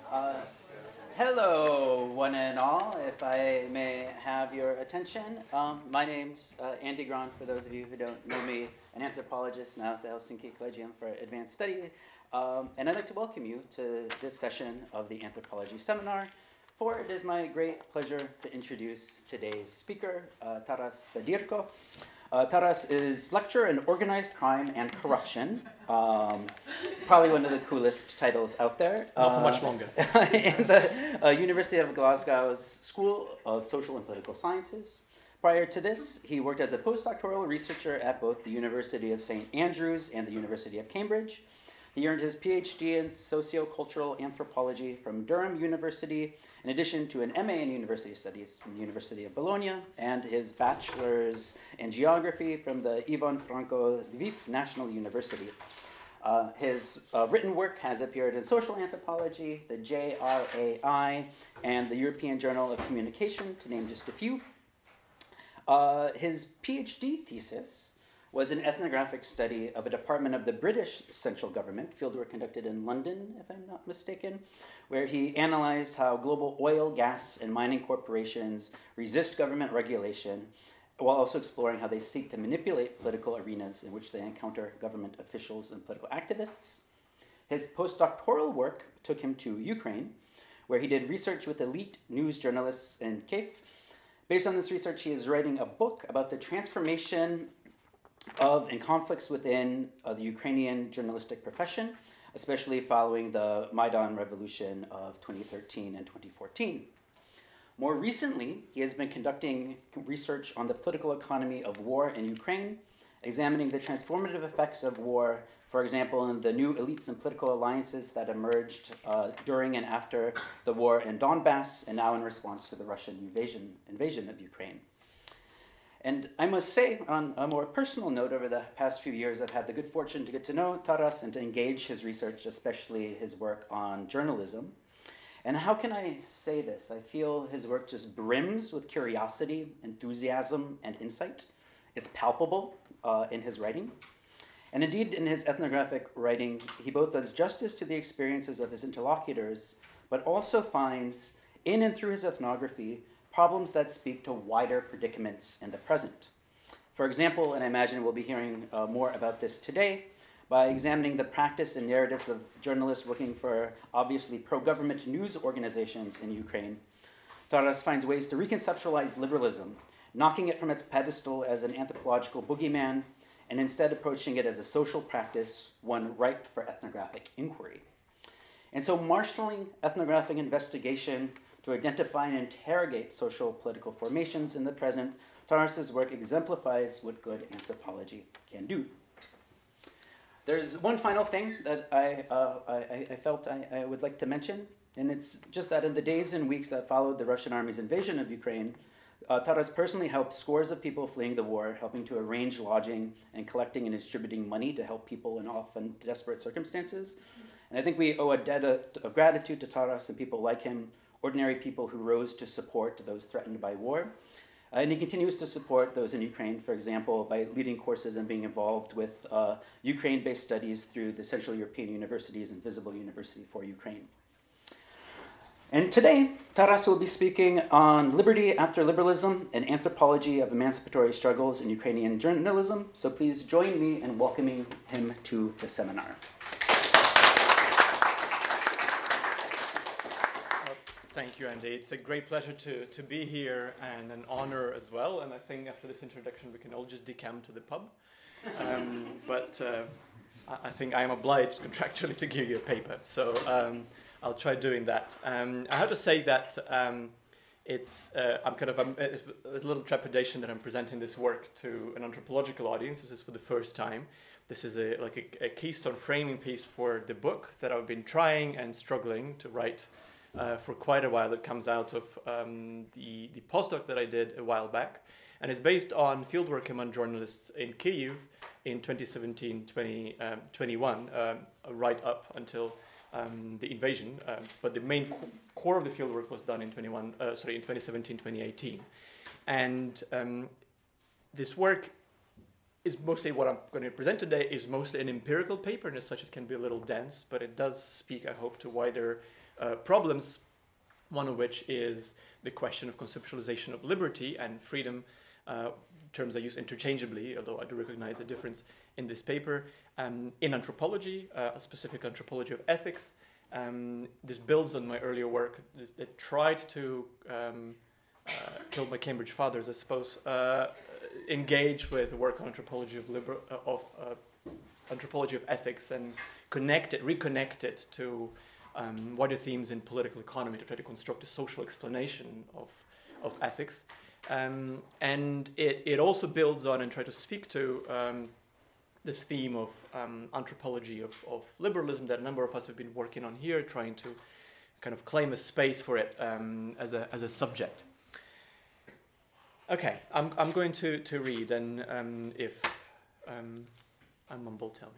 Uh, Hello, one and all. If I may have your attention, my name's Andy Grant, for those of you who don't know me, an anthropologist now at the Helsinki Collegium for Advanced Study. And I'd like to welcome you to this session of the Anthropology Seminar, for it is my great pleasure to introduce today's speaker, Taras Vadirko. Taras is lecturer in organized crime and corruption. Probably one of the coolest titles out there. Not for much longer. In the University of Glasgow's School of Social and Political Sciences. Prior to this, he worked as a postdoctoral researcher at both the University of St. Andrews and the University of Cambridge. He earned his PhD in sociocultural anthropology from Durham University, in addition to an MA in University Studies from the University of Bologna, and his bachelor's in geography from the Ivan Franko Lviv National University. His written work has appeared in Social Anthropology, the JRAI, and the European Journal of Communication, to name just a few. His PhD thesis was an ethnographic study of a department of the British central government, fieldwork conducted in London, if I'm not mistaken, where he analyzed how global oil, gas, and mining corporations resist government regulation, while also exploring how they seek to manipulate political arenas in which they encounter government officials and political activists. His postdoctoral work took him to Ukraine, where he did research with elite news journalists in Kyiv. Based on this research, he is writing a book about the transformation of and conflicts within the Ukrainian journalistic profession, especially following the Maidan Revolution of 2013 and 2014. More recently, he has been conducting research on the political economy of war in Ukraine, examining the transformative effects of war, for example, in the new elites and political alliances that emerged during and after the war in Donbass, and now in response to the Russian invasion of Ukraine. And I must say, on a more personal note, over the past few years, I've had the good fortune to get to know Taras and to engage his research, especially his work on journalism. And how can I say this? I feel his work just brims with curiosity, enthusiasm, and insight. It's palpable in his writing. And indeed, in his ethnographic writing, he both does justice to the experiences of his interlocutors, but also finds, in and through his ethnography, problems that speak to wider predicaments in the present. For example, and I imagine we'll be hearing more about this today, by examining the practice and narratives of journalists working for obviously pro-government news organizations in Ukraine, Taras finds ways to reconceptualize liberalism, knocking it from its pedestal as an anthropological boogeyman, and instead approaching it as a social practice, one ripe for ethnographic inquiry. And so marshaling ethnographic investigation to identify and interrogate social political formations in the present, Taras's work exemplifies what good anthropology can do. There's one final thing that I felt I would like to mention, and it's just that in the days and weeks that followed the Russian army's invasion of Ukraine, Taras personally helped scores of people fleeing the war, helping to arrange lodging and collecting and distributing money to help people in often desperate circumstances. And I think we owe a debt of gratitude to Taras and people like him, ordinary people who rose to support those threatened by war. And he continues to support those in Ukraine, for example, by leading courses and being involved with Ukraine-based studies through the Central European Universities and Visible University for Ukraine. And today, Taras will be speaking on liberty after liberalism, an anthropology of emancipatory struggles in Ukrainian journalism. So please join me in welcoming him to the seminar. Thank you, Andy. It's a great pleasure to be here and an honor as well. And I think after this introduction, we can all just decamp to the pub. But I think I am obliged contractually to give you a paper. So I'll try doing that. I have to say that there's a little trepidation that I'm presenting this work to an anthropological audience. This is for the first time. This is a keystone framing piece for the book that I've been trying and struggling to write for quite a while. That comes out of the postdoc that I did a while back, and it's based on fieldwork among journalists in Kyiv in 2017-2021, right up until the invasion. But the main core of the fieldwork was done in 2017-2018, and this work is mostly what I'm going to present today is mostly an empirical paper, and as such it can be a little dense, but it does speak, I hope, to wider problems, one of which is the question of conceptualization of liberty and freedom, terms I use interchangeably, although I do recognize the difference in this paper, in anthropology, a specific anthropology of ethics. This builds on my earlier work that tried to kill my Cambridge fathers, I suppose, engage with work on anthropology of anthropology of ethics and reconnect it to wider themes in political economy to try to construct a social explanation of ethics. And it also builds on and try to speak to this theme of anthropology of liberalism that a number of us have been working on here, trying to kind of claim a space for it as a subject. Okay, I'm going to read, and if I mumble, tell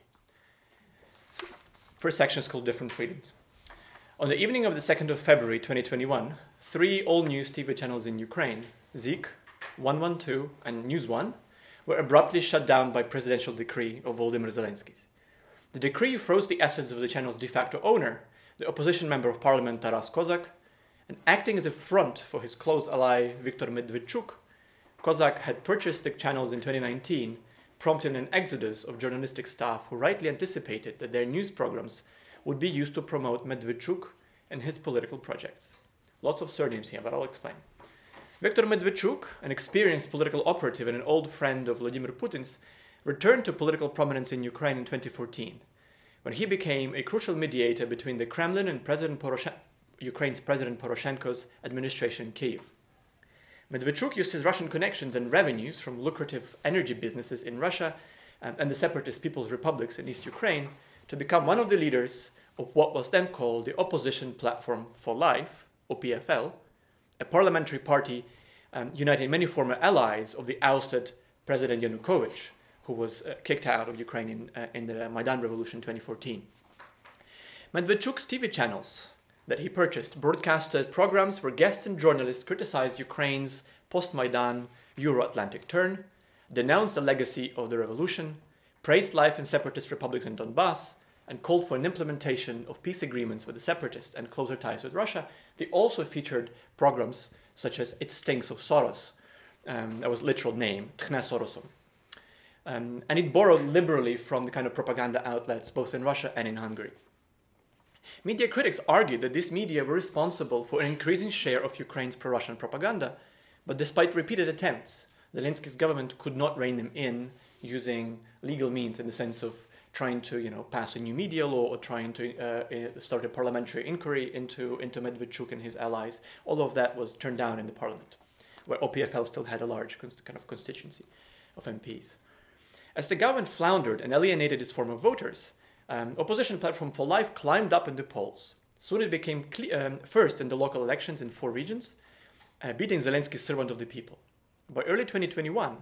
me. First section is called Different Freedoms. On the evening of the 2nd of February 2021, 3 all-news TV channels in Ukraine, Zik, 112, and News One, were abruptly shut down by presidential decree of Volodymyr Zelensky. The decree froze the assets of the channel's de facto owner, the opposition member of parliament Taras Kozak, and acting as a front for his close ally Viktor Medvedchuk, Kozak had purchased the channels in 2019, prompting an exodus of journalistic staff who rightly anticipated that their news programs would be used to promote Medvedchuk and his political projects. Lots of surnames here, but I'll explain. Viktor Medvedchuk, an experienced political operative and an old friend of Vladimir Putin's, returned to political prominence in Ukraine in 2014, when he became a crucial mediator between the Kremlin and Ukraine's President Poroshenko's administration in Kyiv. Medvedchuk used his Russian connections and revenues from lucrative energy businesses in Russia and the separatist People's Republics in East Ukraine to become one of the leaders of what was then called the Opposition Platform for Life, OPFL, a parliamentary party uniting many former allies of the ousted President Yanukovych, who was kicked out of Ukraine in the Maidan Revolution in 2014. Medvedchuk's TV channels that he purchased broadcasted programs where guests and journalists criticized Ukraine's post-Maidan Euro-Atlantic turn, denounced the legacy of the revolution, praised life in separatist republics in Donbass, and called for an implementation of peace agreements with the separatists and closer ties with Russia. They also featured programs such as It Stinks of Soros, that was literal name, Tchne Sorosom. And it borrowed liberally from the kind of propaganda outlets both in Russia and in Hungary. Media critics argued that these media were responsible for an increasing share of Ukraine's pro-Russian propaganda, but despite repeated attempts, Zelensky's government could not rein them in using legal means in the sense of trying to, pass a new media law or trying to start a parliamentary inquiry into Medvedchuk and his allies. All of that was turned down in the parliament, where OPFL still had a large kind of constituency of MPs. As the government floundered and alienated its former voters, Opposition Platform for Life climbed up in the polls. Soon it became first in the local elections in 4 regions, beating Zelensky's Servant of the People. By early 2021,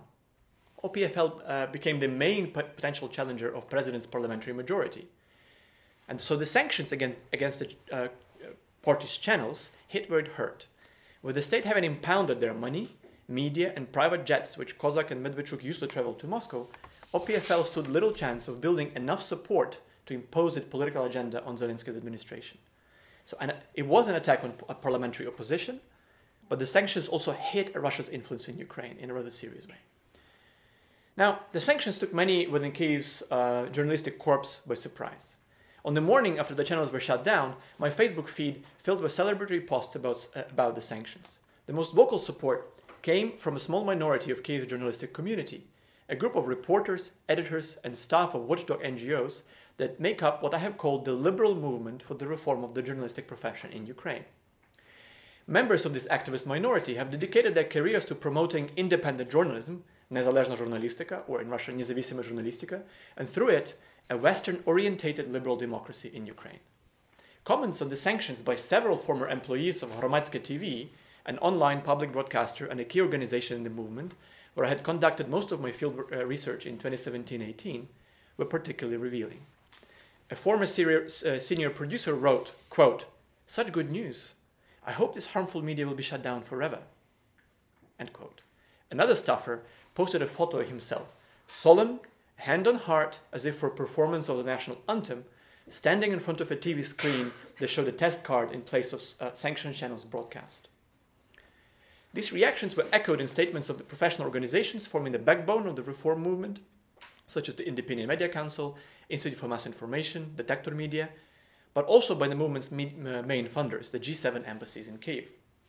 OPFL became the main potential challenger of President's parliamentary majority. And so the sanctions against the party's channels hit where it hurt. With the state having impounded their money, media, and private jets, which Kozak and Medvedchuk used to travel to Moscow, OPFL stood little chance of building enough support to impose its political agenda on Zelensky's administration. So it was an attack on parliamentary opposition, but the sanctions also hit Russia's influence in Ukraine in a rather serious way. Now, the sanctions took many within Kyiv's journalistic corps by surprise. On the morning after the channels were shut down, my Facebook feed filled with celebratory posts about the sanctions. The most vocal support came from a small minority of Kyiv's journalistic community, a group of reporters, editors, and staff of watchdog NGOs that make up what I have called the liberal movement for the reform of the journalistic profession in Ukraine. Members of this activist minority have dedicated their careers to promoting independent journalism, незалежна журналістика, or in Russian, независимая журналистика, and through it, a Western-orientated liberal democracy in Ukraine. Comments on the sanctions by several former employees of Hromadske TV, an online public broadcaster and a key organization in the movement, where I had conducted most of my field research in 2017-18, were particularly revealing. A former senior producer wrote, quote, "Such good news. I hope this harmful media will be shut down forever." End quote. Another staffer posted a photo of himself, solemn, hand on heart, as if for a performance of the national anthem, standing in front of a TV screen that showed a test card in place of sanctioned channels broadcast. These reactions were echoed in statements of the professional organizations forming the backbone of the reform movement, such as the Independent Media Council, Institute for Mass Information, Detector Media, but also by the movement's main funders, the G7 embassies in Kyiv.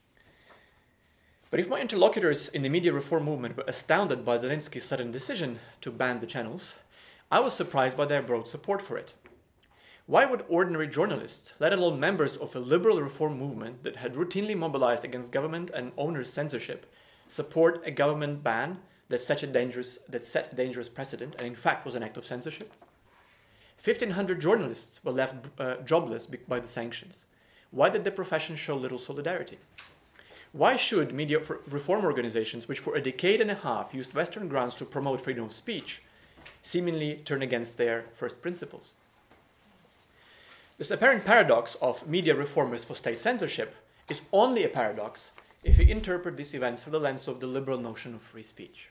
But if my interlocutors in the media reform movement were astounded by Zelensky's sudden decision to ban the channels, I was surprised by their broad support for it. Why would ordinary journalists, let alone members of a liberal reform movement that had routinely mobilized against government and owners' censorship, support a government ban that set a dangerous precedent and in fact was an act of censorship? 1,500 journalists were left jobless by the sanctions. Why did the profession show little solidarity? Why should media reform organizations, which for a decade and a half used Western grounds to promote freedom of speech, seemingly turn against their first principles? This apparent paradox of media reformers for state censorship is only a paradox if we interpret these events through the lens of the liberal notion of free speech.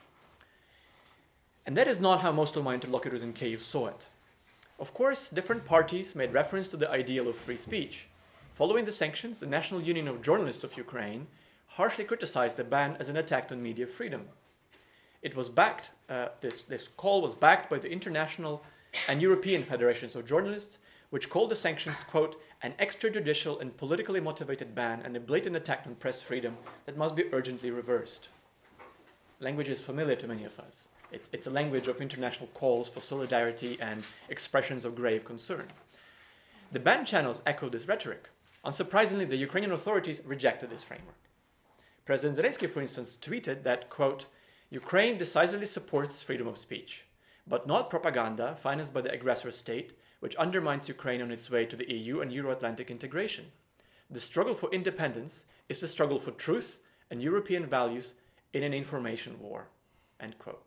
And that is not how most of my interlocutors in Kyiv saw it. Of course, different parties made reference to the ideal of free speech. Following the sanctions, the National Union of Journalists of Ukraine harshly criticized the ban as an attack on media freedom. It was backed, this call was backed by the international and European federations of journalists, which called the sanctions, quote, an extrajudicial and politically motivated ban and a blatant attack on press freedom that must be urgently reversed. Language is familiar to many of us. It's a language of international calls for solidarity and expressions of grave concern. The banned channels echoed this rhetoric. Unsurprisingly, the Ukrainian authorities rejected this framework. President Zelensky, for instance, tweeted that, quote, Ukraine decisively supports freedom of speech, but not propaganda financed by the aggressor state, which undermines Ukraine on its way to the EU and Euro-Atlantic integration. The struggle for independence is the struggle for truth and European values in an information war, end quote.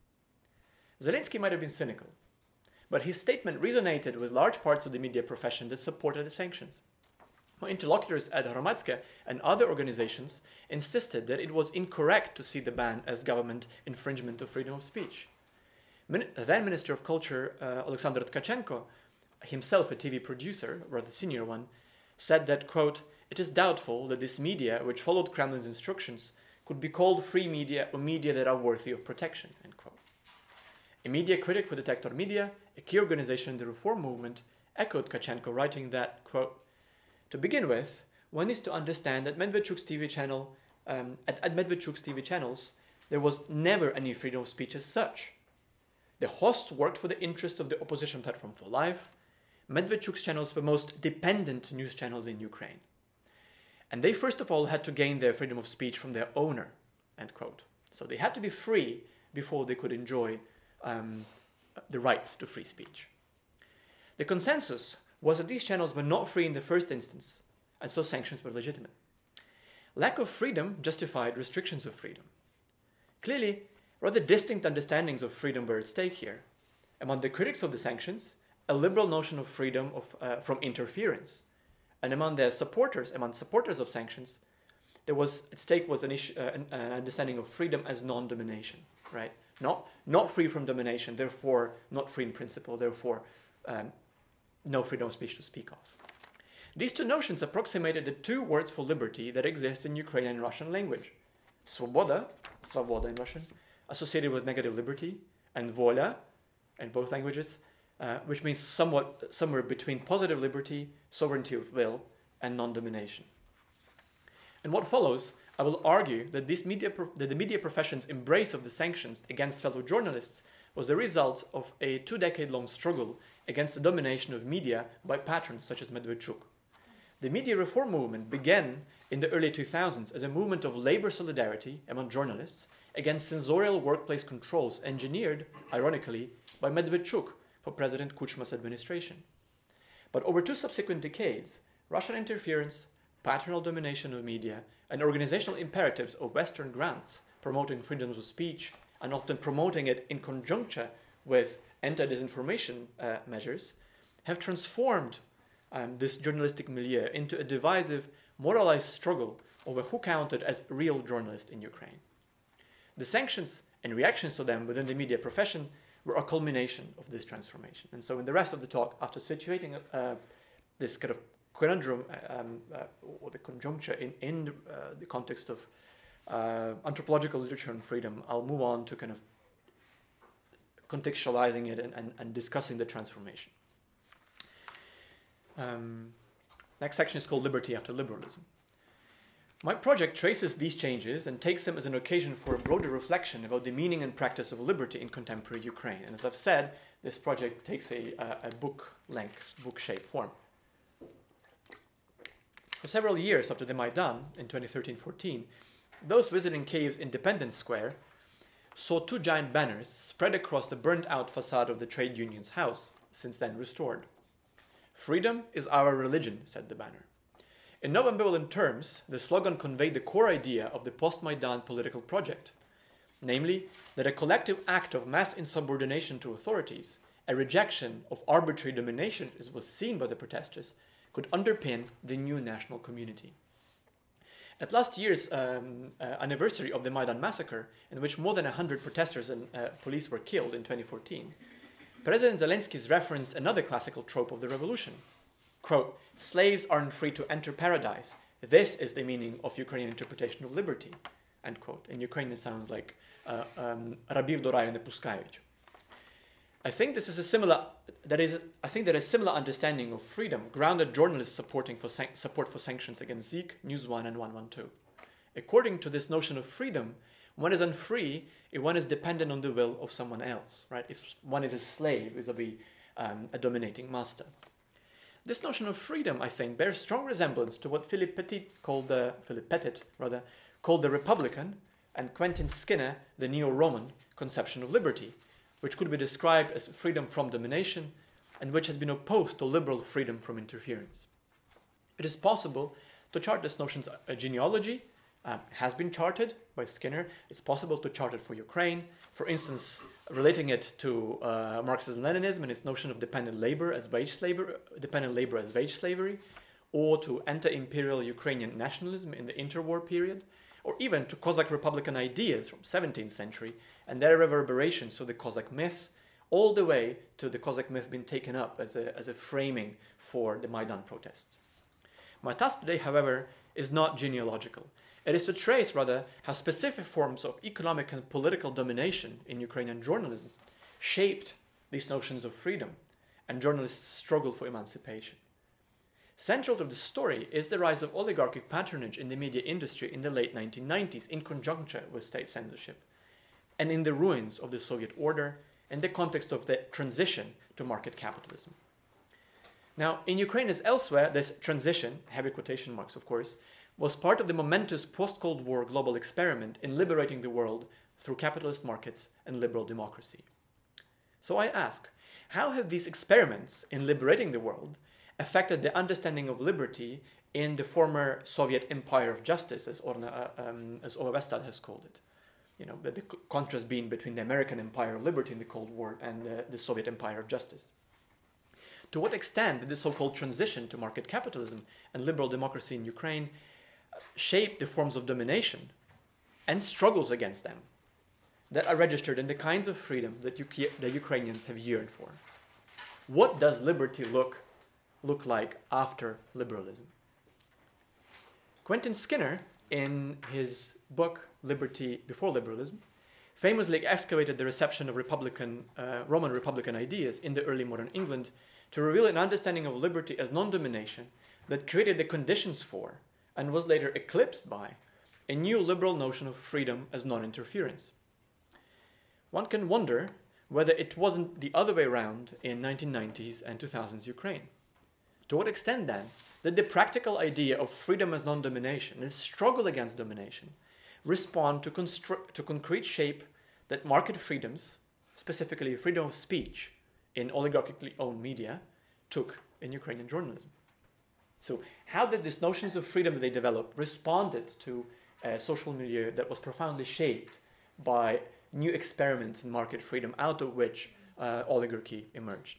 Zelensky might have been cynical, but his statement resonated with large parts of the media profession that supported the sanctions. My interlocutors at Hromadske and other organizations insisted that it was incorrect to see the ban as government infringement of freedom of speech. Then Minister of Culture Alexander Tkachenko, himself a TV producer, rather senior one, said that, quote, it is doubtful that this media, which followed Kremlin's instructions, could be called free media or media that are worthy of protection, end quote. A media critic for Detector Media, a key organization in the reform movement, echoed Tkachenko, writing that, quote, to begin with, one needs to understand that Medvedchuk's TV channel, at Medvedchuk's TV channels, there was never any freedom of speech as such. The hosts worked for the interest of the opposition platform For Life. Medvedchuk's channels were most dependent news channels in Ukraine. And they first of all had to gain their freedom of speech from their owner, end quote. So they had to be free before they could enjoy the rights to free speech. The consensus was that these channels were not free in the first instance, and so sanctions were legitimate. Lack of freedom justified restrictions of freedom. Clearly, rather distinct understandings of freedom were at stake here. Among the critics of the sanctions, a liberal notion of freedom from interference, and among supporters of sanctions, there was at stake was an understanding of freedom as non-domination, right? Not free from domination, therefore not free in principle, therefore no freedom of speech to speak of. These two notions approximated the two words for liberty that exist in Ukrainian and Russian language. Svoboda in Russian, associated with negative liberty, and voля, in both languages, which means somewhere between positive liberty, sovereignty of will, and non-domination. In what follows, I will argue that the media profession's embrace of the sanctions against fellow journalists was the result of a 2-decade-long struggle against the domination of media by patrons such as Medvedchuk. The media reform movement began in the early 2000s as a movement of labor solidarity among journalists against censorial workplace controls engineered, ironically, by Medvedchuk for President Kuchma's administration. But over 2 subsequent decades, Russian interference, patronal domination of media, and organizational imperatives of Western grants promoting freedom of speech and often promoting it in conjuncture with anti-disinformation measures have transformed this journalistic milieu into a divisive, moralized struggle over who counted as real journalists in Ukraine. The sanctions and reactions to them within the media profession were a culmination of this transformation. And so in the rest of the talk, after situating this kind of conundrum or the conjuncture in the context of anthropological literature and freedom, I'll move on to kind of contextualizing it and discussing the transformation. Next section is called Liberty After Liberalism. My project traces these changes and takes them as an occasion for a broader reflection about the meaning and practice of liberty in contemporary Ukraine. And as I've said, this project takes a book-length, book-shaped form. For several years after the Maidan in 2013-14, those visiting Kyiv's Independence Square saw two giant banners spread across the burnt-out facade of the trade union's house, since then restored. "Freedom is our religion," said the banner. In no ambivalent terms, the slogan conveyed the core idea of the post-Maidan political project, namely that a collective act of mass insubordination to authorities, a rejection of arbitrary domination as was seen by the protesters, could underpin the new national community. At last year's anniversary of the Maidan massacre, in which more than 100 protesters and police were killed in 2014, President Zelensky referenced another classical trope of the revolution. Quote, "Slaves aren't free to enter paradise. This is the meaning of Ukrainian interpretation of liberty." End quote. In Ukrainian it sounds like "Рабів до раю не пускають." I think this is a similar understanding of freedom grounded journalists support for sanctions against Zik, News One, and 112. According to this notion of freedom, one is unfree if one is dependent on the will of someone else, right? If one is a slave vis-a-vis a dominating master. This notion of freedom, I think, bears strong resemblance to what Philippe Petit called the Republican, and Quentin Skinner the Neo-Roman conception of liberty, which could be described as freedom from domination and which has been opposed to liberal freedom from interference. It is possible to chart this notion's genealogy, has been charted by Skinner. It's possible to chart it for Ukraine, for instance, relating it to Marxism-Leninism and its notion of dependent labor as wage slavery, or to anti-imperial Ukrainian nationalism in the interwar period, or even to Cossack Republican ideas from 17th century and their reverberations to the Cossack myth, all the way to the Cossack myth being taken up as a framing for the Maidan protests. My task today, however, is not genealogical. It is to trace, rather, how specific forms of economic and political domination in Ukrainian journalism shaped these notions of freedom and journalists' struggle for emancipation. Central to the story is the rise of oligarchic patronage in the media industry in the late 1990s in conjunction with state censorship, and in the ruins of the Soviet order in the context of the transition to market capitalism. Now, in Ukraine as elsewhere, this transition, heavy quotation marks of course, was part of the momentous post-Cold War global experiment in liberating the world through capitalist markets and liberal democracy. So I ask, how have these experiments in liberating the world affected the understanding of liberty in the former Soviet empire of justice, as Ove Westad has called it? You know, the contrast being between the American empire of liberty in the Cold War and the Soviet empire of justice. To what extent did the so-called transition to market capitalism and liberal democracy in Ukraine shape the forms of domination and struggles against them that are registered in the kinds of freedom that the Ukrainians have yearned for? What does liberty look like after liberalism? Quentin Skinner, in his book Liberty Before Liberalism, famously excavated the reception of Roman Republican ideas in the early modern England to reveal an understanding of liberty as non-domination that created the conditions for, and was later eclipsed by, a new liberal notion of freedom as non-interference. One can wonder whether it wasn't the other way around in 1990s and 2000s Ukraine. To what extent, then, did the practical idea of freedom as non-domination and struggle against domination respond to concrete shape that market freedoms, specifically freedom of speech in oligarchically owned media, took in Ukrainian journalism? So how did these notions of freedom that they developed responded to a social milieu that was profoundly shaped by new experiments in market freedom, out of which oligarchy emerged?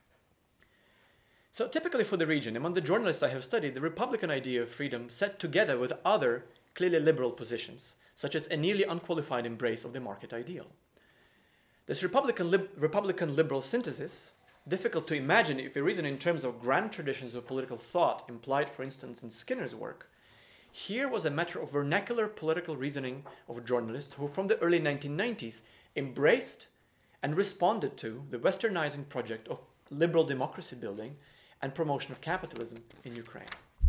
So typically for the region, among the journalists I have studied, the Republican idea of freedom set together with other clearly liberal positions, such as a nearly unqualified embrace of the market ideal. This Republican liberal synthesis, difficult to imagine if we reason in terms of grand traditions of political thought implied, for instance, in Skinner's work, here was a matter of vernacular political reasoning of journalists who, from the early 1990s, embraced and responded to the westernizing project of liberal democracy building and promotion of capitalism in Ukraine.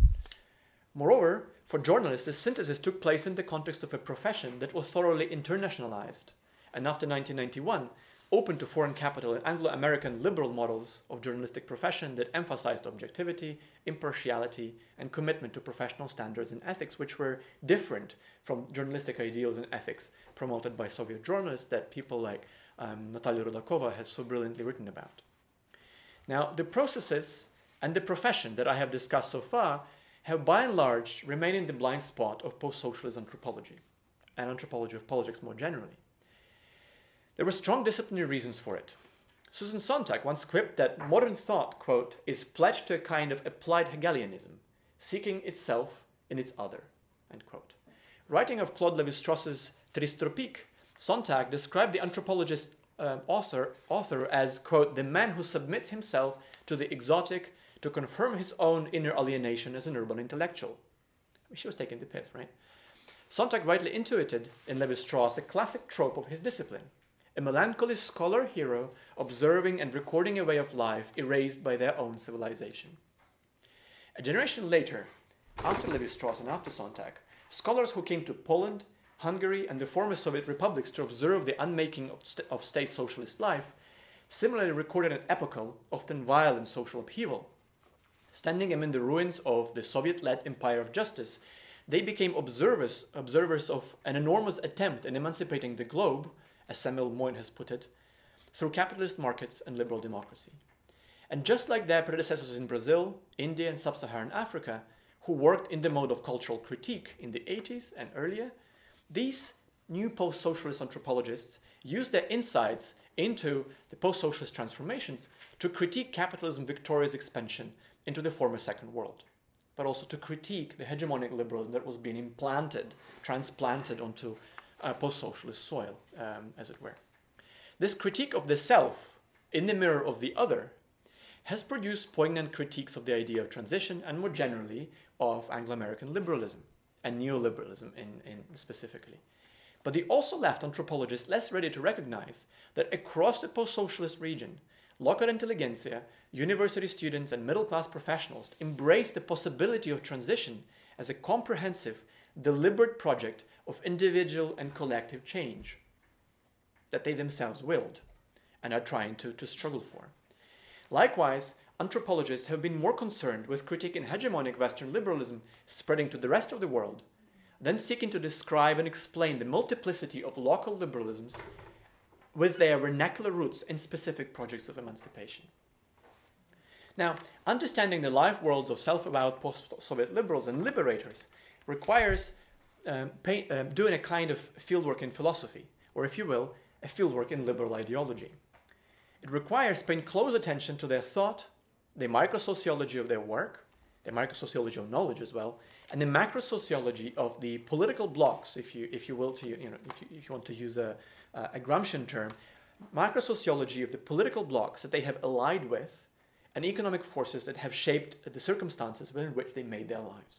Moreover, for journalists, this synthesis took place in the context of a profession that was thoroughly internationalized, and after 1991, open to foreign capital and Anglo-American liberal models of journalistic profession that emphasized objectivity, impartiality, and commitment to professional standards and ethics, which were different from journalistic ideals and ethics promoted by Soviet journalists that people like Natalia Rudakova has so brilliantly written about. Now, the processes and the profession that I have discussed so far have by and large remained in the blind spot of post-socialist anthropology and anthropology of politics more generally. There were strong disciplinary reasons for it. Susan Sontag once quipped that modern thought, quote, is pledged to a kind of applied Hegelianism, seeking itself in its other, end quote. Writing of Claude Lévi-Strauss's Tristropique, Sontag described the anthropologist author as, quote, the man who submits himself to the exotic to confirm his own inner alienation as an urban intellectual. She was taking the piss, right? Sontag rightly intuited in Lévi-Strauss a classic trope of his discipline, a melancholy scholar hero observing and recording a way of life erased by their own civilization. A generation later, after Lévi-Strauss and after Sontag, scholars who came to Poland, Hungary, and the former Soviet republics to observe the unmaking of state socialist life similarly recorded an epochal, often violent social upheaval. Standing amid the ruins of the Soviet-led empire of justice, they became observers of an enormous attempt in emancipating the globe, as Samuel Moyn has put it, through capitalist markets and liberal democracy. And just like their predecessors in Brazil, India, and sub-Saharan Africa, who worked in the mode of cultural critique in the 80s and earlier, these new post-socialist anthropologists used their insights into the post-socialist transformations to critique capitalism's victorious expansion into the former Second World, but also to critique the hegemonic liberalism that was being transplanted onto post-socialist soil, as it were. This critique of the self in the mirror of the other has produced poignant critiques of the idea of transition and more generally of Anglo-American liberalism and neoliberalism in specifically. But they also left anthropologists less ready to recognize that across the post-socialist region, local intelligentsia, university students, and middle-class professionals embrace the possibility of transition as a comprehensive, deliberate project of individual and collective change that they themselves willed and are trying to struggle for. Likewise, anthropologists have been more concerned with critiquing hegemonic Western liberalism spreading to the rest of the world than seeking to describe and explain the multiplicity of local liberalisms with their vernacular roots in specific projects of emancipation. Now, understanding the life worlds of self-avowed post-Soviet liberals and liberators requires doing a kind of fieldwork in philosophy, or if you will, a fieldwork in liberal ideology. It requires paying close attention to their thought, the microsociology of their work, the microsociology of knowledge as well, and the macrosociology of the political blocks, if you want to use a Gramscian term, macrosociology of the political blocks that they have allied with and economic forces that have shaped the circumstances within which they made their lives.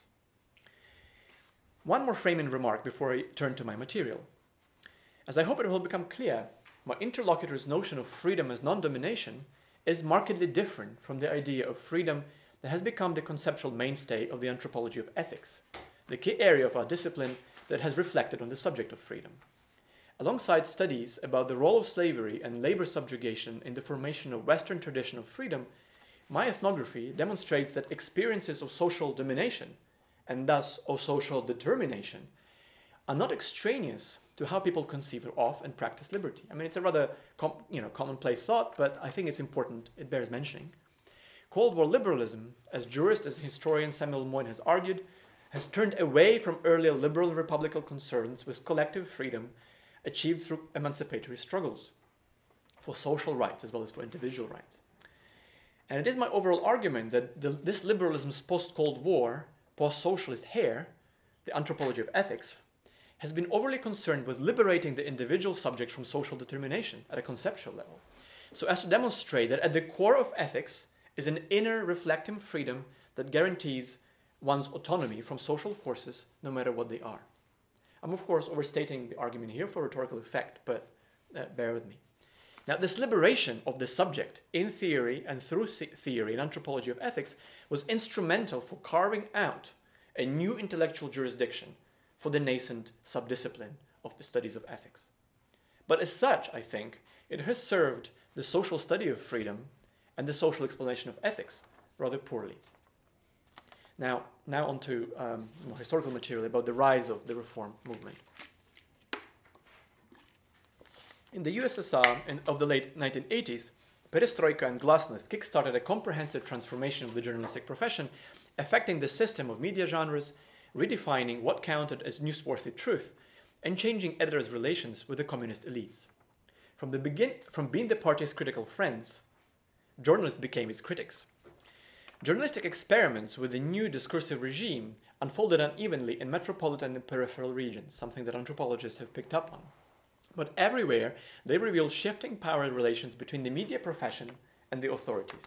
One more framing remark before I turn to my material. As I hope it will become clear, my interlocutor's notion of freedom as non-domination is markedly different from the idea of freedom that has become the conceptual mainstay of the anthropology of ethics, the key area of our discipline that has reflected on the subject of freedom. Alongside studies about the role of slavery and labor subjugation in the formation of Western tradition of freedom, my ethnography demonstrates that experiences of social domination, and thus of social determination, are not extraneous to how people conceive of and practice liberty. I mean, it's a rather commonplace thought, but I think it's important, it bears mentioning. Cold War liberalism, as jurist and historian Samuel Moyn has argued, has turned away from earlier liberal and republican concerns with collective freedom achieved through emancipatory struggles for social rights as well as for individual rights. And it is my overall argument that this liberalism's post-Cold War, post-socialist hair, the anthropology of ethics, has been overly concerned with liberating the individual subject from social determination at a conceptual level, so as to demonstrate that at the core of ethics is an inner reflective freedom that guarantees one's autonomy from social forces, no matter what they are. I'm, of course, overstating the argument here for rhetorical effect, but bear with me. Now, this liberation of the subject in theory and through theory and anthropology of ethics was instrumental for carving out a new intellectual jurisdiction for the nascent subdiscipline of the studies of ethics. But as such, I think, it has served the social study of freedom and the social explanation of ethics rather poorly. Now on to more historical material about the rise of the reform movement. In the USSR of the late 1980s, perestroika and glasnost kickstarted a comprehensive transformation of the journalistic profession, affecting the system of media genres, redefining what counted as newsworthy truth, and changing editors' relations with the communist elites. From being the party's critical friends, journalists became its critics. Journalistic experiments with the new discursive regime unfolded unevenly in metropolitan and peripheral regions, something that anthropologists have picked up on. But everywhere, they revealed shifting power relations between the media profession and the authorities.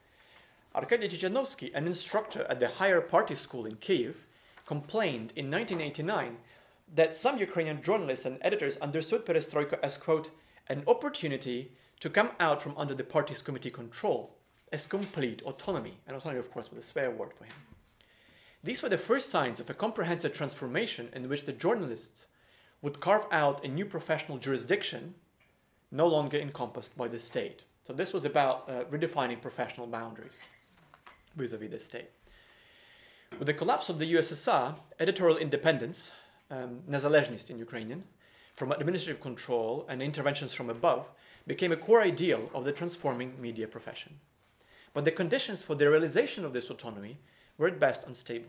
Arkady Tchanovsky, an instructor at the Higher Party School in Kyiv, complained in 1989 that some Ukrainian journalists and editors understood perestroika as, quote, an opportunity to come out from under the party's committee control, as complete autonomy, and autonomy, of course, was a swear word for him. These were the first signs of a comprehensive transformation in which the journalists would carve out a new professional jurisdiction no longer encompassed by the state. So this was about redefining professional boundaries vis-a-vis the state. With the collapse of the USSR, editorial independence, nezalezhnyst in Ukrainian, from administrative control and interventions from above, became a core ideal of the transforming media profession. But the conditions for the realization of this autonomy were at best unstable.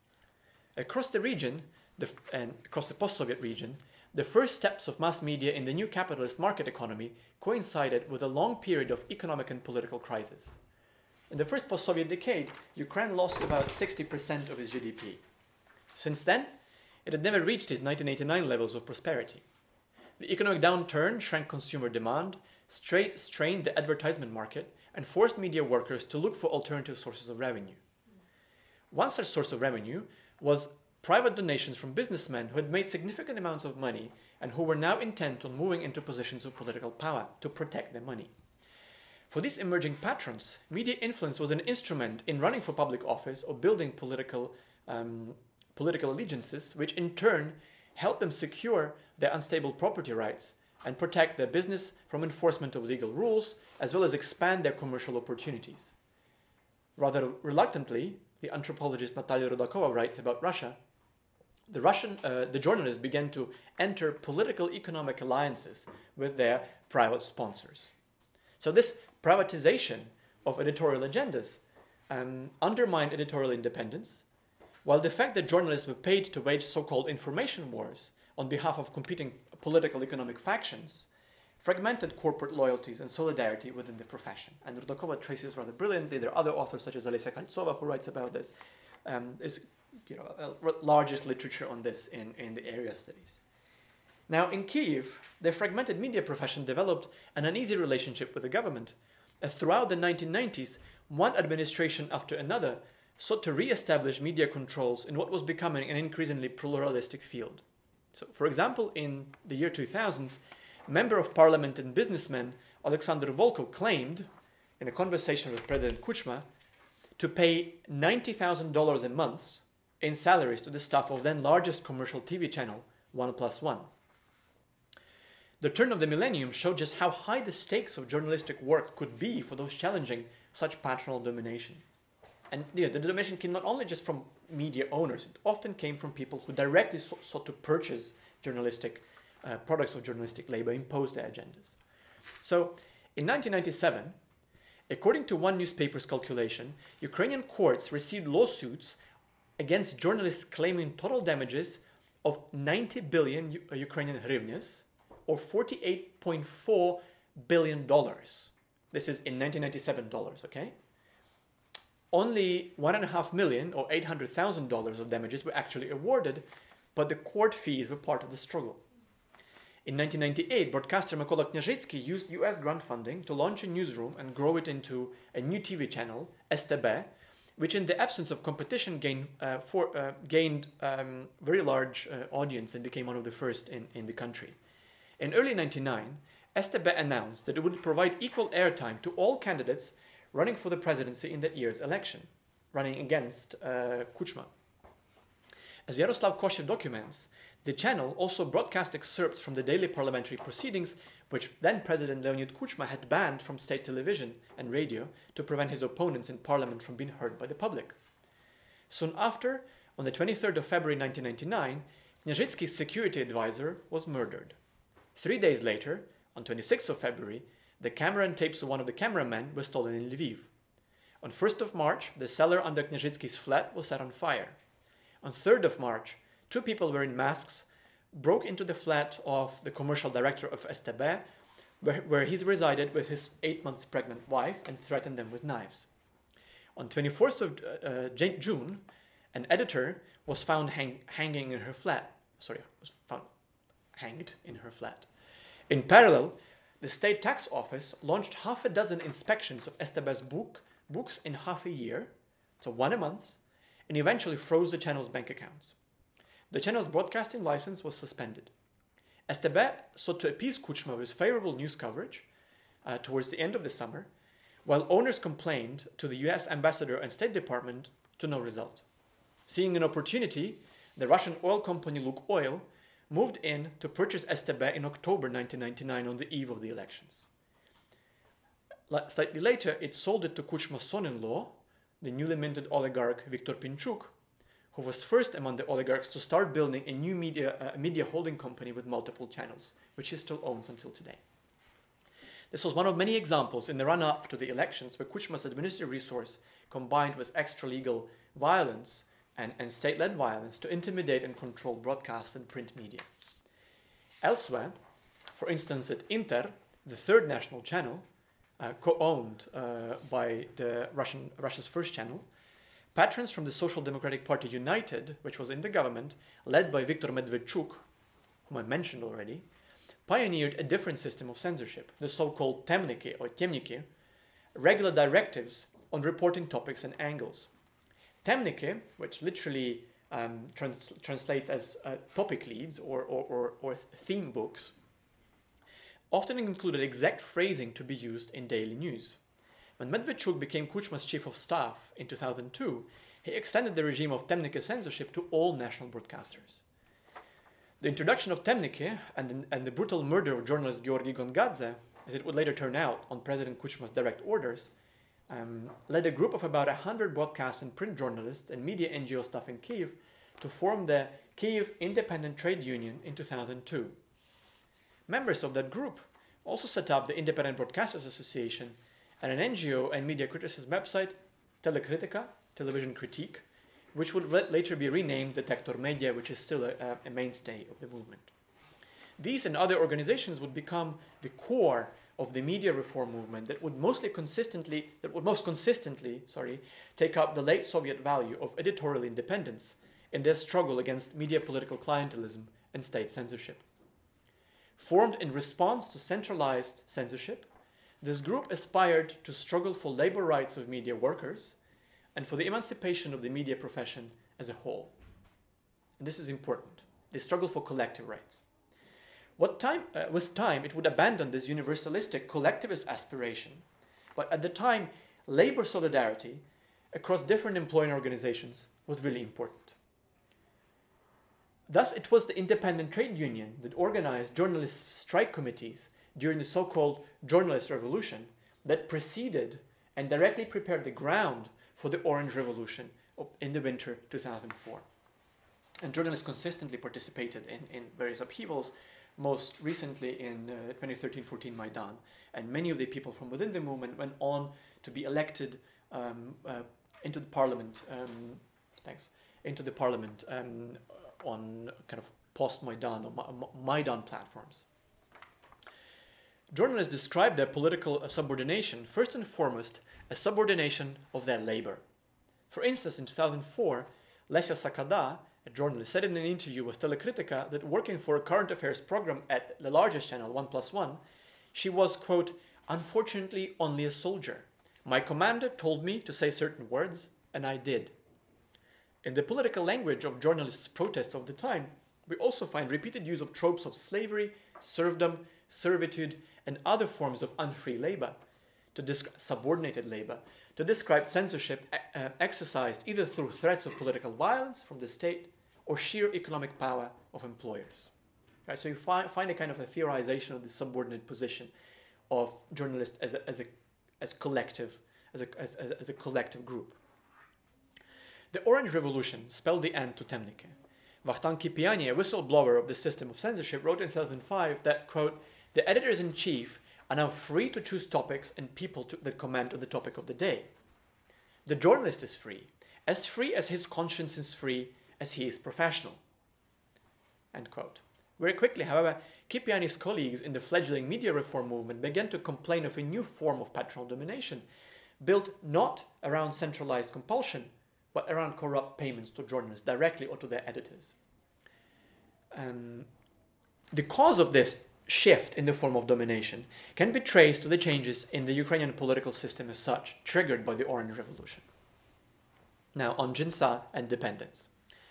Across the region, and across the post-Soviet region, the first steps of mass media in the new capitalist market economy coincided with a long period of economic and political crisis. In the first post-Soviet decade, Ukraine lost about 60% of its GDP. Since then, it had never reached its 1989 levels of prosperity. The economic downturn shrank consumer demand, strained the advertisement market, and forced media workers to look for alternative sources of revenue. One such source of revenue was private donations from businessmen who had made significant amounts of money and who were now intent on moving into positions of political power to protect their money. For these emerging patrons, media influence was an instrument in running for public office or building political allegiances, which in turn helped them secure their unstable property rights and protect their business from enforcement of legal rules, as well as expand their commercial opportunities. Rather reluctantly, the anthropologist Natalia Rudakova writes about Russia, the journalists began to enter political economic alliances with their private sponsors. So this privatization of editorial agendas undermined editorial independence, while the fact that journalists were paid to wage so-called information wars on behalf of competing political economic factions fragmented corporate loyalties and solidarity within the profession. And Rudakova traces rather brilliantly. There are other authors such as Alessia Kaltsova who writes about this. Is largest literature on this in the area of studies. Now in Kyiv, the fragmented media profession developed an uneasy relationship with the government, as throughout the 1990s, one administration after another sought to re-establish media controls in what was becoming an increasingly pluralistic field. So, for example, in the year 2000, Member of Parliament and businessman Alexander Volkov claimed, in a conversation with President Kuchma, to pay $90,000 a month in salaries to the staff of then largest commercial TV channel, 1+1. The turn of the millennium showed just how high the stakes of journalistic work could be for those challenging such patronal domination. And the domination came not only just from media owners, it often came from people who directly sought to purchase journalistic products of journalistic labor, impose their agendas. So, in 1997, according to one newspaper's calculation, Ukrainian courts received lawsuits against journalists claiming total damages of 90 billion Ukrainian hryvnias, or $48.4 billion. This is in 1997 dollars, okay? Only $1.5 million or $800,000 of damages were actually awarded but the court fees were part of the struggle. In 1998, broadcaster Mykola Kняжицький used US grant funding to launch a newsroom and grow it into a new TV channel, STB, which in the absence of competition gained very large audience and became one of the first in the country. In early 1999, STB announced that it would provide equal airtime to all candidates running for the presidency in that year's election, running against Kuchma. As Yaroslav Koshev documents, the channel also broadcast excerpts from the daily parliamentary proceedings, which then President Leonid Kuchma had banned from state television and radio to prevent his opponents in parliament from being heard by the public. Soon after, on the 23rd of February 1999, Kняжицкий's security advisor was murdered. 3 days later, on 26th of February, the camera and tapes of one of the cameramen were stolen in Lviv. On 1st of March, the cellar under Kняжицкий's flat was set on fire. On 3rd of March, 2 people wearing masks broke into the flat of the commercial director of STB, where he resided with his 8 months pregnant wife, and threatened them with knives. On 24th of June, an editor was found hanged in her flat. In parallel, the state tax office launched half a dozen inspections of STB's books in half a year, so 1 a month, and eventually froze the channel's bank accounts. The channel's broadcasting license was suspended. STB sought to appease Kuchma with favorable news coverage towards the end of the summer, while owners complained to the US ambassador and State Department to no result. Seeing an opportunity, the Russian oil company Lukoil moved in to purchase STB in October 1999 on the eve of the elections. Slightly later, it sold it to Kuchma's son-in-law, the newly minted oligarch Viktor Pinchuk, who was first among the oligarchs to start building a new media holding company with multiple channels, which he still owns until today. This was one of many examples in the run-up to the elections where Kuchma's administrative resource combined with extra-legal violence and state-led violence to intimidate and control broadcast and print media. Elsewhere, for instance at Inter, the third national channel, co-owned by Russia's first channel, patrons from the Social Democratic Party United, which was in the government, led by Viktor Medvedchuk, whom I mentioned already, pioneered a different system of censorship, the so-called temniki or temniki, regular directives on reporting topics and angles. Temniki, which literally translates as topic leads or theme books, often included exact phrasing to be used in daily news. When Medvedchuk became Kuchma's chief of staff in 2002, he extended the regime of temniki censorship to all national broadcasters. The introduction of temniki and the brutal murder of journalist Georgy Gongadze, as it would later turn out on President Kuchma's direct orders, led a group of about 100 broadcast and print journalists and media NGO staff in Kyiv to form the Kyiv Independent Trade Union in 2002. Members of that group also set up the Independent Broadcasters Association and an NGO and media criticism website, Telekritika, Television Critique, which would later be renamed Detektor Media, which is still a mainstay of the movement. These and other organizations would become the core of the media reform movement that would most consistently take up the late Soviet value of editorial independence in their struggle against media political clientelism and state censorship. Formed in response to centralized censorship, this group aspired to struggle for labor rights of media workers and for the emancipation of the media profession as a whole. And this is important. They struggle for collective rights. With time, it would abandon this universalistic collectivist aspiration, but at the time, labor solidarity across different employing organizations was really important. Thus, it was the Independent Trade Union that organized journalist strike committees during the so-called Journalist Revolution that preceded and directly prepared the ground for the Orange Revolution in the winter 2004. And journalists consistently participated in various upheavals, most recently in 2013-14 Maidan. And many of the people from within the movement went on to be elected into the parliament, on kind of post-Maidan or Maidan platforms. Journalists described their political subordination first and foremost as subordination of their labor. For instance, in 2004, Lesia Sakada, a journalist, said in an interview with Telekritika that working for a current affairs program at the largest channel, 1+1, she was, quote, "unfortunately only a soldier. My commander told me to say certain words, and I did." In the political language of journalists' protests of the time, we also find repeated use of tropes of slavery, serfdom, servitude, and other forms of unfree labor, subordinated labor, to describe censorship exercised either through threats of political violence from the state or sheer economic power of employers. Right, so you find a kind of a theorization of the subordinate position of journalists as a collective group. The Orange Revolution spelled the end to Temnike. Vachtan Kipiani, a whistleblower of the system of censorship, wrote in 2005 that, quote, "the editors-in-chief are now free to choose topics and people that comment on the topic of the day. The journalist is free as his conscience is free, as he is professional." End quote. Very quickly, however, Kipiani's colleagues in the fledgling media reform movement began to complain of a new form of patronal domination, built not around centralized compulsion, but around corrupt payments to journalists directly or to their editors. The cause of this shift in the form of domination can be traced to the changes in the Ukrainian political system as such, triggered by the Orange Revolution. Now, on Jinsa and dependence.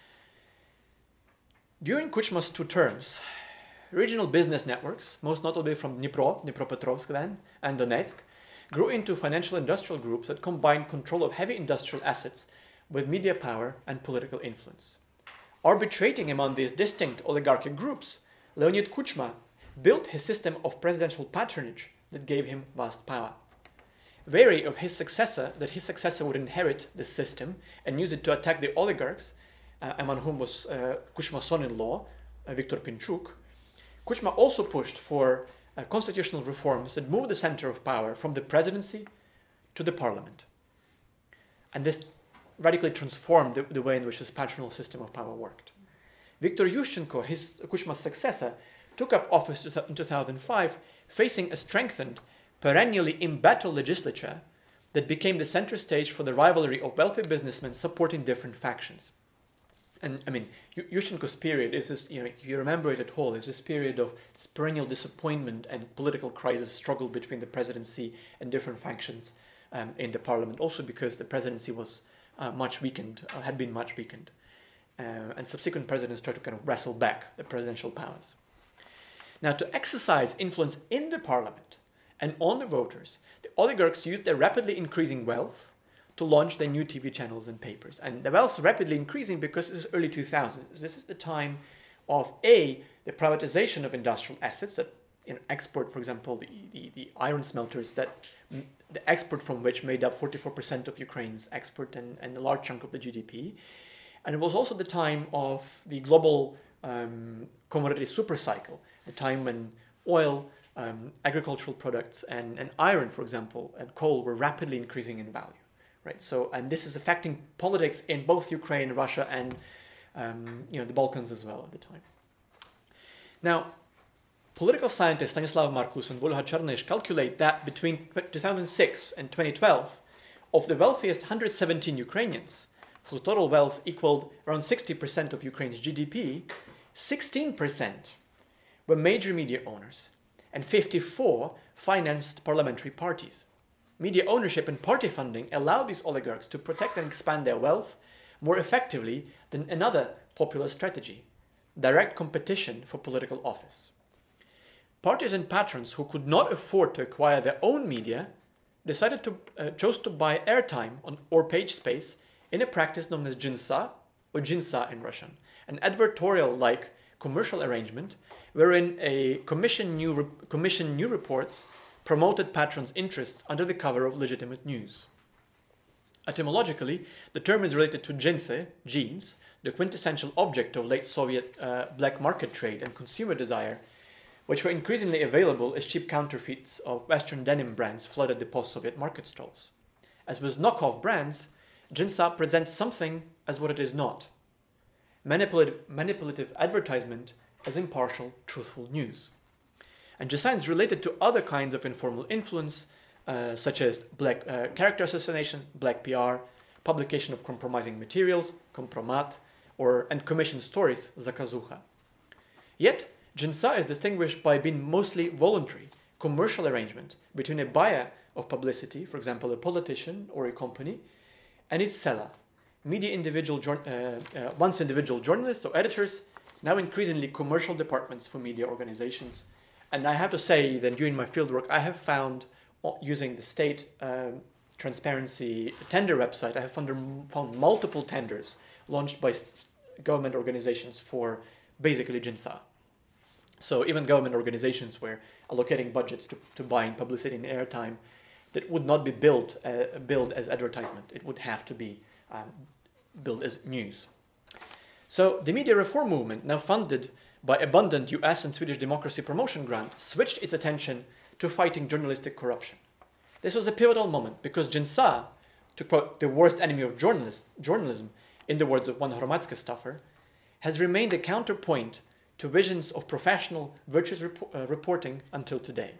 During Kuchma's 2 terms, regional business networks, most notably from Dnipropetrovsk then, and Donetsk, grew into financial industrial groups that combined control of heavy industrial assets with media power and political influence. Arbitrating among these distinct oligarchic groups, Leonid Kuchma built his system of presidential patronage that gave him vast power. Wary of his successor, that his successor would inherit this system and use it to attack the oligarchs, among whom was Kuchma's son-in-law, Viktor Pinchuk, Kuchma also pushed for constitutional reforms that moved the center of power from the presidency to the parliament. And this radically transformed the way in which his patronal system of power worked. Viktor Yushchenko, Kuchma's successor, took up office in 2005, facing a strengthened, perennially embattled legislature that became the center stage for the rivalry of wealthy businessmen supporting different factions. And I mean, Yushchenko's period is this, if you remember it at all, is this period of this perennial disappointment and political crisis struggle between the presidency and different factions in the parliament, also because the presidency was had been much weakened. And subsequent presidents tried to kind of wrestle back the presidential powers. Now, to exercise influence in the parliament and on the voters, the oligarchs used their rapidly increasing wealth to launch their new TV channels and papers. And the wealth is rapidly increasing because this is early 2000s. This is the time of the privatization of industrial assets that export, for example, the iron smelters that the export from which made up 44% of Ukraine's export and a large chunk of the GDP. And it was also the time of the global commodity supercycle, the time when oil, agricultural products, and iron, for example, and coal were rapidly increasing in value. Right. So, and this is affecting politics in both Ukraine, Russia, and the Balkans as well at the time. Now, political scientists Stanislav Markus and Volha Czarnysh calculate that between 2006 and 2012, of the wealthiest 117 Ukrainians, whose total wealth equaled around 60% of Ukraine's GDP, 16% were major media owners, and 54 financed parliamentary parties. Media ownership and party funding allowed these oligarchs to protect and expand their wealth more effectively than another popular strategy, direct competition for political office. Parties and patrons who could not afford to acquire their own media chose to buy airtime or page space in a practice known as Jinsa, or Jinsa in Russian, an advertorial-like commercial arrangement wherein a commission new reports promoted patrons' interests under the cover of legitimate news. Etymologically, the term is related to jinse, jeans, the quintessential object of late Soviet black market trade and consumer desire, which were increasingly available as cheap counterfeits of Western denim brands flooded the post-Soviet market stalls. As with knockoff brands, Jinsa presents something as what it is not. Manipulative advertisement as impartial, truthful news. And Jinsa is related to other kinds of informal influence, such as black character assassination, black PR, publication of compromising materials, compromat, and commission stories, zakazucha. Yet, Jinsa is distinguished by being mostly voluntary, commercial arrangement between a buyer of publicity, for example, a politician or a company, and its seller, once individual journalists or editors, now increasingly commercial departments for media organizations. And I have to say that during my fieldwork, I have found, using the state transparency tender website, I have found multiple tenders launched by government organizations for basically Jinsa. So even government organizations were allocating budgets to buying publicity and airtime that would not be billed as advertisement. It would have to be billed as news. So the media reform movement, now funded by abundant US and Swedish democracy promotion grants, switched its attention to fighting journalistic corruption. This was a pivotal moment because Jinsa, to quote the worst enemy of journalism, in the words of one Hromadske staffer, has remained a counterpoint to visions of professional, virtuous reporting until today.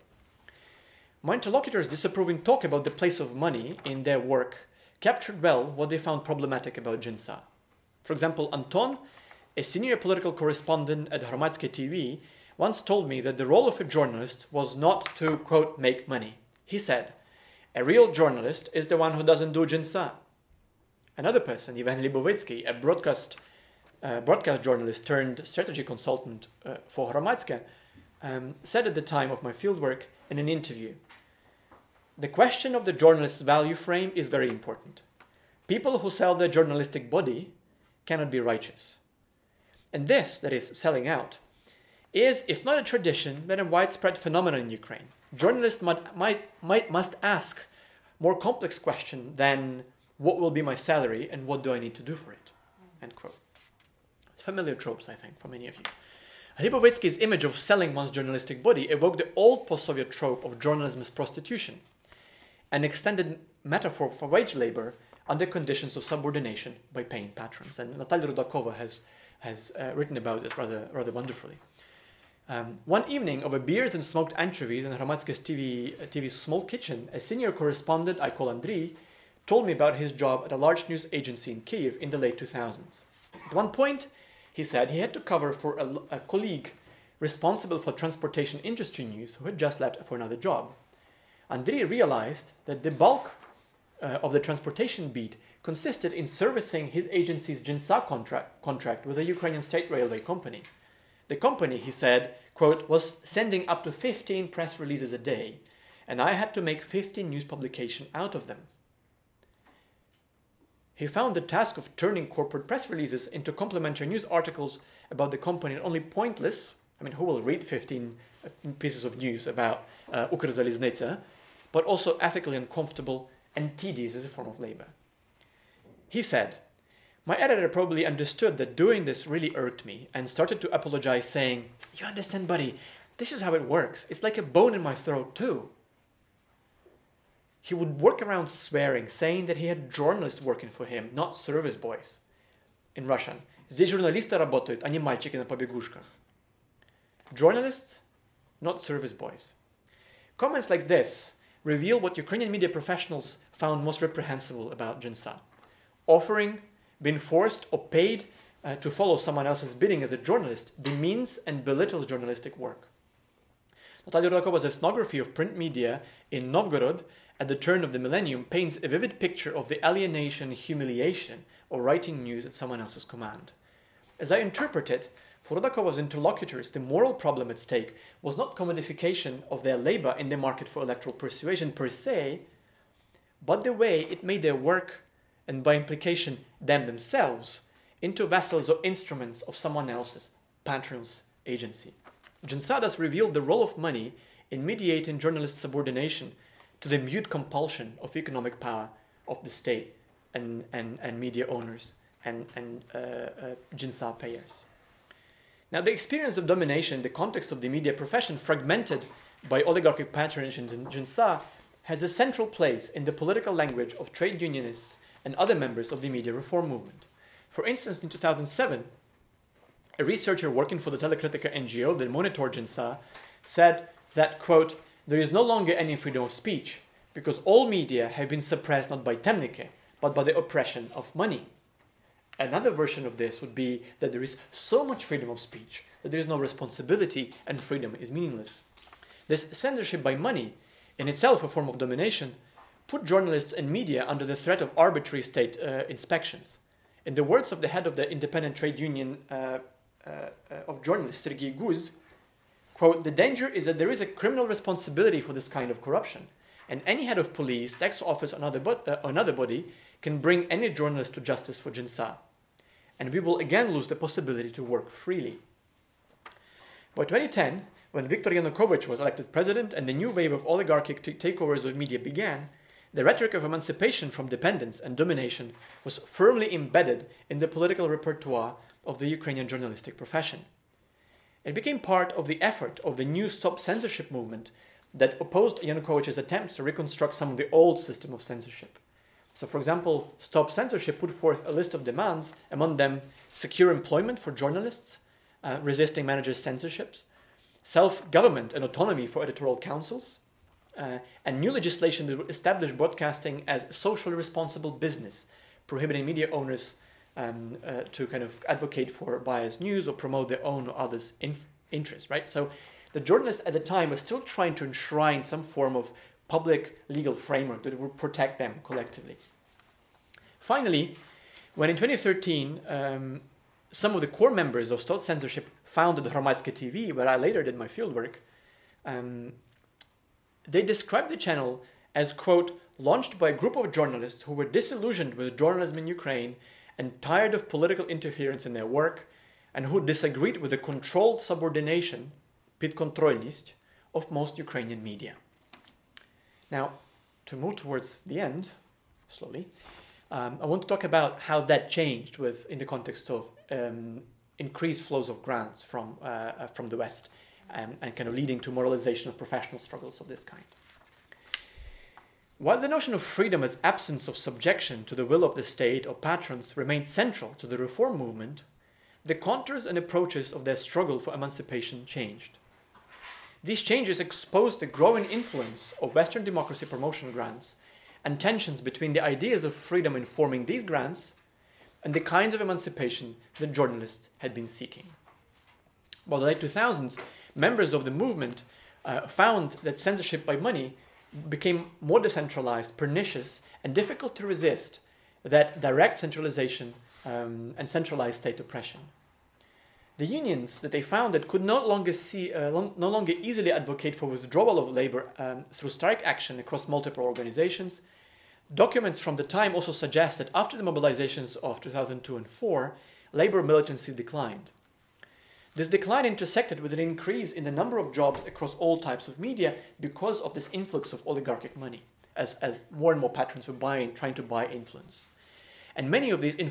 My interlocutors' disapproving talk about the place of money in their work captured well what they found problematic about Jinsa. For example, Anton, a senior political correspondent at Hromadske TV, once told me that the role of a journalist was not to, quote, make money. He said, a real journalist is the one who doesn't do Jinsa. Another person, Ivan Libovitsky, a broadcast journalist turned strategy consultant for Hromadske, said at the time of my fieldwork in an interview, the question of the journalist's value frame is very important. People who sell their journalistic body cannot be righteous. And this, that is, selling out, is, if not a tradition, then a widespread phenomenon in Ukraine. Journalists must ask more complex questions than what will be my salary and what do I need to do for it, end quote. Familiar tropes, I think, for many of you. Libovitsky's image of selling one's journalistic body evoked the old post-Soviet trope of journalism as prostitution, an extended metaphor for wage labor under conditions of subordination by paying patrons. And Natalia Rudakova has written about it rather wonderfully. One evening over beers and smoked anchovies in Hromadske TV's small kitchen, a senior correspondent I call Andriy told me about his job at a large news agency in Kiev in the late 2000s. At one point, he said he had to cover for a colleague responsible for transportation industry news who had just left for another job. Andriy realized that the bulk of the transportation beat consisted in servicing his agency's Jinsa contract with a Ukrainian state railway company. The company, he said, quote, was sending up to 15 press releases a day, and I had to make 15 news publications out of them. He found the task of turning corporate press releases into complimentary news articles about the company not only pointless, I mean, who will read 15 pieces of news about Ukrzaliznytsia, but also ethically uncomfortable and tedious as a form of labor. He said, my editor probably understood that doing this really irked me and started to apologize, saying, you understand, buddy, this is how it works. It's like a bone in my throat, too. He would work around swearing, saying that he had journalists working for him, not service boys. In Russian, здесь журналисты работают, а не мальчики на побегушках. Journalists, not service boys. Comments like this reveal what Ukrainian media professionals found most reprehensible about Jinsa. Offering, being forced or paid to follow someone else's bidding as a journalist demeans and belittles journalistic work. Natalia Rudakova's ethnography of print media in Novgorod at the turn of the millennium paints a vivid picture of the alienation and humiliation of writing news at someone else's command. As I interpret it, for Rudakova's interlocutors, the moral problem at stake was not commodification of their labor in the market for electoral persuasion per se, but the way it made their work, and by implication them themselves, into vessels or instruments of someone else's, patron's agency. Jinsa thus revealed the role of money in mediating journalist subordination to the mute compulsion of economic power of the state and media owners and Jinsa payers. Now, the experience of domination in the context of the media profession, fragmented by oligarchic patronage in Jinsa, has a central place in the political language of trade unionists and other members of the media reform movement. For instance, in 2007, a researcher working for the Telekritika NGO that monitored Jinsa said that, quote, there is no longer any freedom of speech because all media have been suppressed not by Temnike, but by the oppression of money. Another version of this would be that there is so much freedom of speech that there is no responsibility and freedom is meaningless. This censorship by money, in itself a form of domination, put journalists and media under the threat of arbitrary state inspections. In the words of the head of the Independent Trade Union of Journalists, Sergei Guz, quote, "The danger is that there is a criminal responsibility for this kind of corruption, and any head of police, tax office, or another body can bring any journalist to justice for jinsa. And we will again lose the possibility to work freely." By 2010, when Viktor Yanukovych was elected president and the new wave of oligarchic takeovers of media began, the rhetoric of emancipation from dependence and domination was firmly embedded in the political repertoire of the Ukrainian journalistic profession. It became part of the effort of the new Stop Censorship movement that opposed Yanukovych's attempts to reconstruct some of the old system of censorship. So, for example, Stop Censorship put forth a list of demands, among them secure employment for journalists, resisting managers' censorships, self-government and autonomy for editorial councils, and new legislation that would establish broadcasting as socially responsible business, prohibiting media owners to kind of advocate for biased news or promote their own or others' interests, right? So the journalists at the time were still trying to enshrine some form of public legal framework that would protect them collectively. Finally, when in 2013, some of the core members of Stop Censorship founded Hromadske TV, where I later did my fieldwork, they described the channel as, quote, "launched by a group of journalists who were disillusioned with journalism in Ukraine and tired of political interference in their work, and who disagreed with the controlled subordination, підконтрольність, of most Ukrainian media." Now, to move towards the end, slowly, I want to talk about how that changed in the context of increased flows of grants from the West, and kind of leading to moralization of professional struggles of this kind. While the notion of freedom as absence of subjection to the will of the state or patrons remained central to the reform movement, the contours and approaches of their struggle for emancipation changed. These changes exposed the growing influence of Western democracy promotion grants and tensions between the ideas of freedom informing these grants and the kinds of emancipation that journalists had been seeking. By the late 2000s, members of the movement found that censorship by money became more decentralized, pernicious, and difficult to resist that direct centralization and centralized state oppression. The unions that they founded could no longer easily advocate for withdrawal of labor through strike action across multiple organizations. Documents from the time also suggest that after the mobilizations of 2002 and 2004, labor militancy declined. This decline intersected with an increase in the number of jobs across all types of media because of this influx of oligarchic money, as more and more patrons were trying to buy influence. And many of these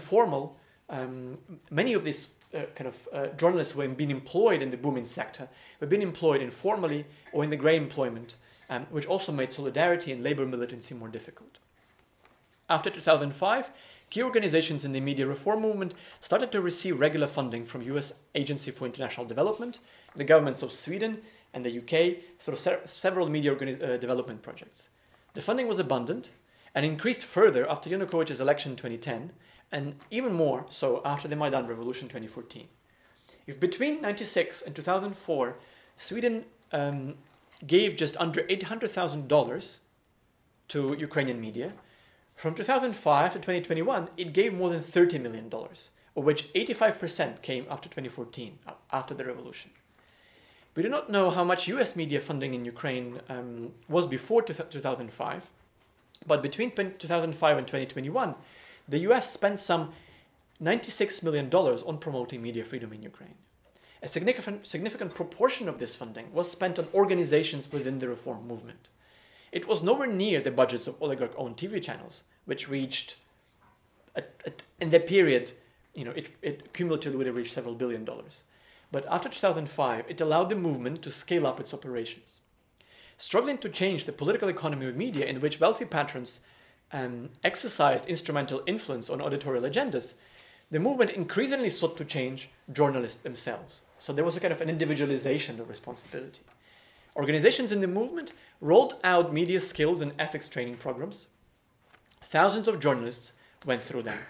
journalists who had been employed in the booming sector were being employed informally or in the grey employment, which also made solidarity and labor militancy more difficult. After 2005, key organizations in the media reform movement started to receive regular funding from US Agency for International Development, the governments of Sweden and the UK through several media development projects. The funding was abundant and increased further after Yanukovych's election in 2010, and even more so after the Maidan Revolution in 2014. If between 1996 and 2004, Sweden gave just under $800,000 to Ukrainian media, from 2005 to 2021, it gave more than $30 million, of which 85% came after 2014, after the revolution. We do not know how much US media funding in Ukraine was before 2005, but between 2005 and 2021, the US spent some $96 million on promoting media freedom in Ukraine. A significant proportion of this funding was spent on organizations within the reform movement. It was nowhere near the budgets of oligarch-owned TV channels, which reached, in that period, it cumulatively would have reached several $billions. But after 2005, it allowed the movement to scale up its operations. Struggling to change the political economy of media in which wealthy patrons exercised instrumental influence on editorial agendas, the movement increasingly sought to change journalists themselves. So there was a kind of an individualization of responsibility. Organizations in the movement rolled out media skills and ethics training programs. Thousands of journalists went through them.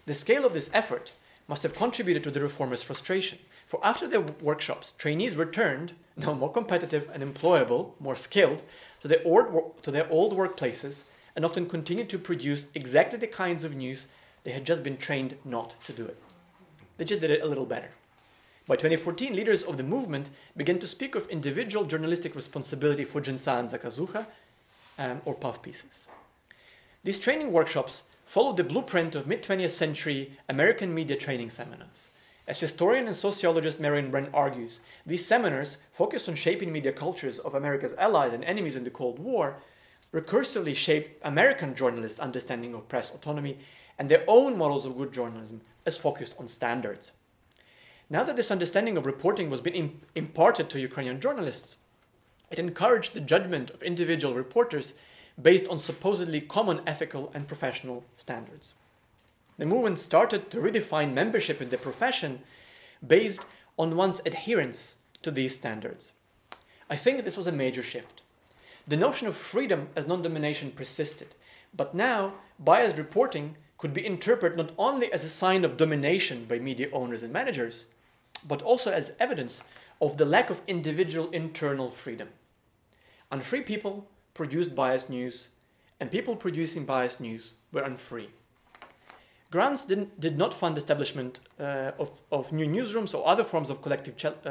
The scale of this effort must have contributed to the reformers' frustration, for after their workshops, trainees returned, now more competitive and employable, more skilled, to their old workplaces, and often continued to produce exactly the kinds of news they had just been trained not to do it. They just did it a little better. By 2014, leaders of the movement began to speak of individual journalistic responsibility for Jinsa and Zakazucha, or puff pieces. These training workshops followed the blueprint of mid-20th century American media training seminars. As historian and sociologist Marion Bren argues, these seminars, focused on shaping media cultures of America's allies and enemies in the Cold War, recursively shaped American journalists' understanding of press autonomy and their own models of good journalism as focused on standards. Now that this understanding of reporting was being imparted to Ukrainian journalists, it encouraged the judgment of individual reporters based on supposedly common ethical and professional standards. The movement started to redefine membership in the profession based on one's adherence to these standards. I think this was a major shift. The notion of freedom as non-domination persisted, but now biased reporting could be interpreted not only as a sign of domination by media owners and managers, but also as evidence of the lack of individual internal freedom. Unfree people produced biased news, and people producing biased news were unfree. Grants did not fund establishment of new newsrooms or other forms of collective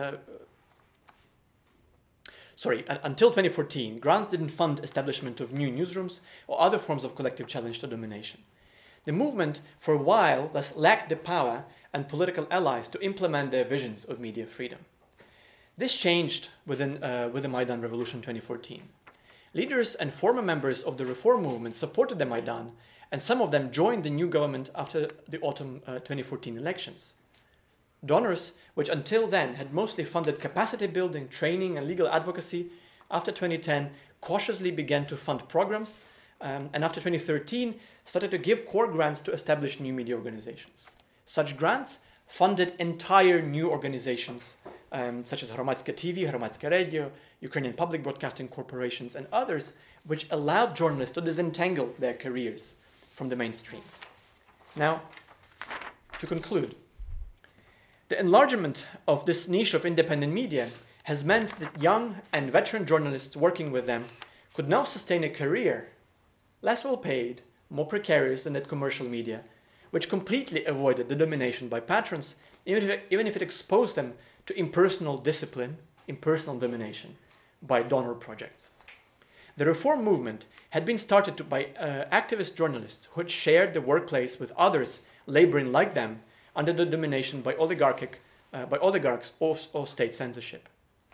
until 2014, grants didn't fund establishment of new newsrooms or other forms of collective challenge to domination. The movement, for a while, thus lacked the power and political allies to implement their visions of media freedom. This changed with the Maidan Revolution 2014. Leaders and former members of the reform movement supported the Maidan, and some of them joined the new government after the autumn 2014 elections. Donors, which until then had mostly funded capacity building, training, and legal advocacy, after 2010 cautiously began to fund programs, and after 2013 started to give core grants to establish new media organizations. Such grants funded entire new organizations, such as Hromadske TV, Hromadske Radio, Ukrainian Public Broadcasting Corporations, and others, which allowed journalists to disentangle their careers from the mainstream. Now, to conclude, the enlargement of this niche of independent media has meant that young and veteran journalists working with them could now sustain a career less well paid, more precarious than that commercial media, which completely avoided the domination by patrons, even if it exposed them to impersonal discipline, impersonal domination by donor projects. The reform movement had been started by activist journalists who had shared the workplace with others laboring like them under the domination by oligarchs or state censorship.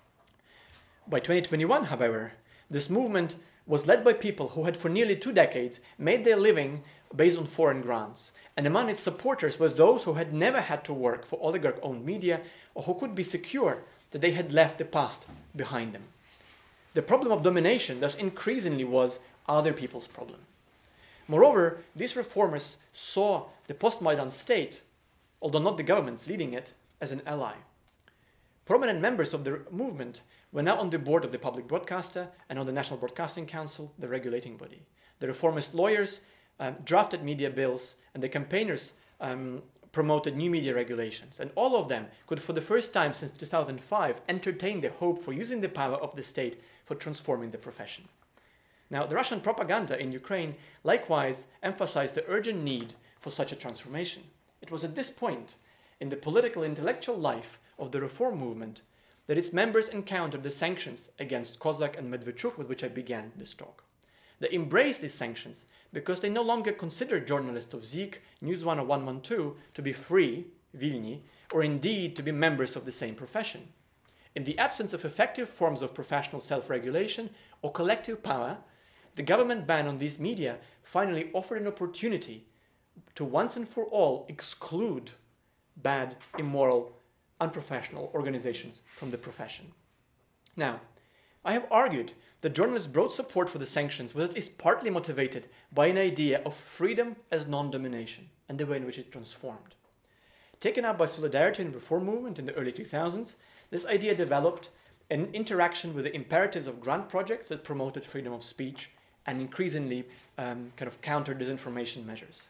By 2021, however, this movement was led by people who had for nearly 2 decades made their living based on foreign grants, and among its supporters were those who had never had to work for oligarch-owned media or who could be secure that they had left the past behind them. The problem of domination thus increasingly was other people's problem. Moreover, these reformers saw the post-Maidan state, although not the governments leading it, as an ally. Prominent members of the movement were now on the board of the public broadcaster and on the National Broadcasting Council, the regulating body. The reformist lawyers drafted media bills, and the campaigners promoted new media regulations. And all of them could, for the first time since 2005, entertain the hope for using the power of the state for transforming the profession. Now, the Russian propaganda in Ukraine likewise emphasized the urgent need for such a transformation. It was at this point in the political intellectual life of the reform movement that its members encountered the sanctions against Kozak and Medvedchuk with which I began this talk. They embraced these sanctions because they no longer considered journalists of Zik, NewsOne or 112 to be free, Vilni, or indeed to be members of the same profession. In the absence of effective forms of professional self-regulation or collective power, the government ban on these media finally offered an opportunity to once and for all exclude bad, immoral, unprofessional organizations from the profession. Now, I have argued that journalists' broad support for the sanctions was at least partly motivated by an idea of freedom as non-domination and the way in which it transformed. Taken up by Solidarity and Reform movement in the early 2000s, this idea developed in interaction with the imperatives of grant projects that promoted freedom of speech and increasingly counter disinformation measures.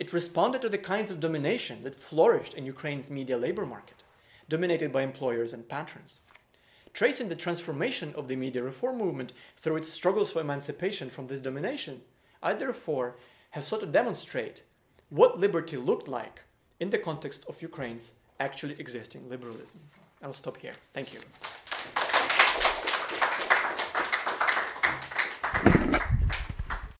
It responded to the kinds of domination that flourished in Ukraine's media labor market, dominated by employers and patrons. Tracing the transformation of the media reform movement through its struggles for emancipation from this domination, I therefore have sought to demonstrate what liberty looked like in the context of Ukraine's actually existing liberalism. I'll stop here. Thank you.